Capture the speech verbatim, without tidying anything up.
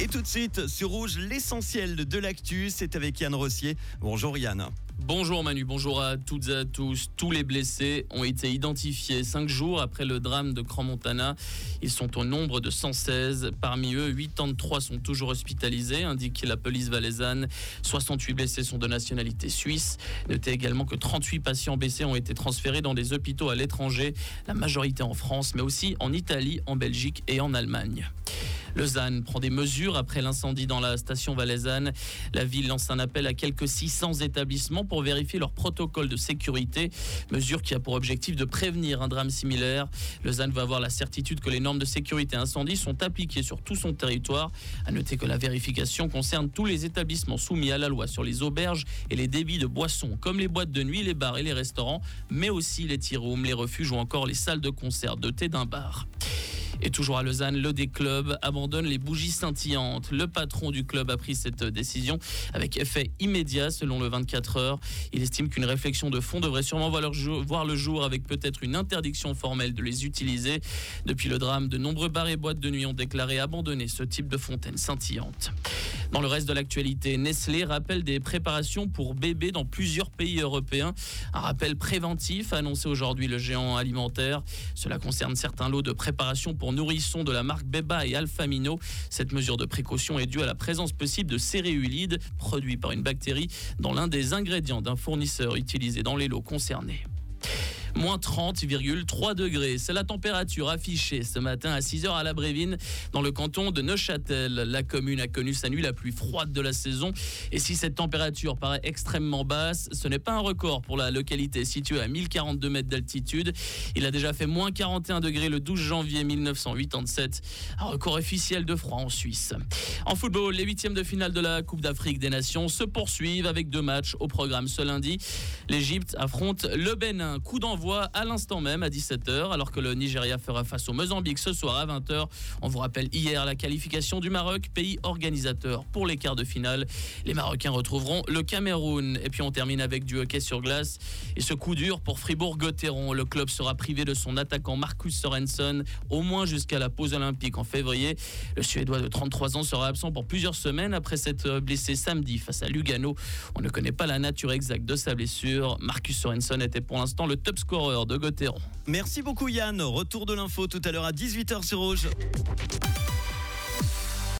Et tout de suite, sur Rouge, l'essentiel de l'actu, c'est avec Yann Rossier. Bonjour Yann. Bonjour Manu, bonjour à toutes et à tous. Tous les blessés ont été identifiés cinq jours après le drame de Crans-Montana. Ils sont au nombre de cent seize. Parmi eux, quatre-vingt-trois sont toujours hospitalisés, indique la police valaisanne. soixante-huit blessés sont de nationalité suisse. Notez également que trente-huit patients blessés ont été transférés dans des hôpitaux à l'étranger, la majorité en France, mais aussi en Italie, en Belgique et en Allemagne. Lausanne prend des mesures après l'incendie dans la station valaisanne. La ville lance un appel à quelques six cents établissements pour vérifier leur protocole de sécurité. Mesure qui a pour objectif de prévenir un drame similaire. Lausanne va avoir la certitude que les normes de sécurité incendie sont appliquées sur tout son territoire. À noter que la vérification concerne tous les établissements soumis à la loi sur les auberges et les débits de boissons, comme les boîtes de nuit, les bars et les restaurants, mais aussi les tea rooms, les refuges ou encore les salles de concert de thé d'un bar. Et toujours à Lausanne, le D-Club abandonne les bougies scintillantes. Le patron du club a pris cette décision avec effet immédiat selon le vingt-quatre heures. Il estime qu'une réflexion de fond devrait sûrement voir le jour avec peut-être une interdiction formelle de les utiliser. Depuis le drame, de nombreux bars et boîtes de nuit ont déclaré abandonner ce type de fontaine scintillante. Dans le reste de l'actualité, Nestlé rappelle des préparations pour bébés dans plusieurs pays européens. Un rappel préventif a annoncé aujourd'hui le géant alimentaire. Cela concerne certains lots de préparation pour nourrissons de la marque Beba et Alfamino. Cette mesure de précaution est due à la présence possible de céréulides produits par une bactérie dans l'un des ingrédients d'un fournisseur utilisé dans les lots concernés. Moins trente virgule trois degrés. C'est la température affichée ce matin à six heures à la Brévine, dans le canton de Neuchâtel. La commune a connu sa nuit la plus froide de la saison. Et si cette température paraît extrêmement basse, ce n'est pas un record pour la localité située à mille quarante-deux mètres d'altitude. Il a déjà fait moins quarante et un degrés le douze janvier mille neuf cent quatre-vingt-sept. Un record officiel de froid en Suisse. En football, les huitièmes de finale de la Coupe d'Afrique des Nations se poursuivent avec deux matchs au programme ce lundi. L'Égypte affronte le Bénin. Coup d'envoi à l'instant même à dix-sept heures, alors que le Nigeria fera face au Mozambique ce soir à vingt heures. On vous rappelle hier la qualification du Maroc, pays organisateur pour les quarts de finale. Les Marocains retrouveront le Cameroun. Et puis on termine avec du hockey sur glace. Et ce coup dur pour Fribourg-Gotteron. Le club sera privé de son attaquant Marcus Sorensen au moins jusqu'à la pause olympique en février. Le Suédois de trente-trois ans sera absent pour plusieurs semaines après s'être blessé samedi face à Lugano. On ne connaît pas la nature exacte de sa blessure. Marcus Sorensen était pour l'instant le top scorer de Gotteron. Merci beaucoup Yann. Retour de l'info tout à l'heure à dix-huit heures sur Rouge.